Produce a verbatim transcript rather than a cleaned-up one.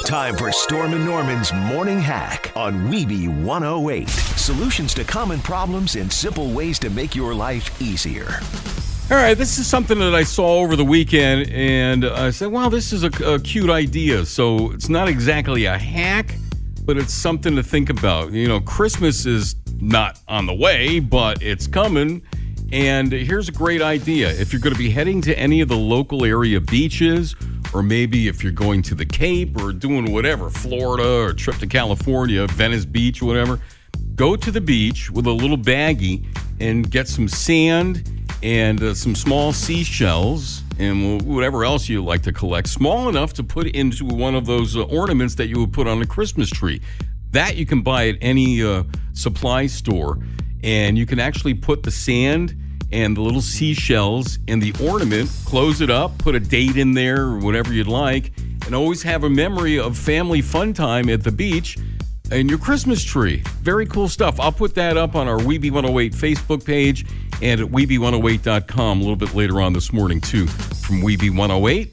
Time for Storm and Norman's Morning Hack on Weeby one oh eight. Solutions to common problems and simple ways to make your life easier. All right, this is something that I saw over the weekend, and I said, wow, this is a, a cute idea. So it's not exactly a hack, but it's something to think about. You know, Christmas is not on the way, but it's coming. And here's a great idea. If you're going to be heading to any of the local area beaches, or maybe if you're going to the Cape or doing whatever, Florida or a trip to California, Venice Beach, whatever, go to the beach with a little baggie and get some sand and uh, some small seashells and whatever else you like to collect, small enough to put into one of those uh, ornaments that you would put on a Christmas tree. That you can buy at any uh, supply store, and you can actually put the sand and the little seashells in the ornament, close it up, put a date in there or whatever you'd like, and always have a memory of family fun time at the beach and your Christmas tree. Very cool stuff. I'll put that up on our Weeby one oh eight Facebook page and at Weeby one oh eight dot com a little bit later on this morning, too, from Weeby one oh eight.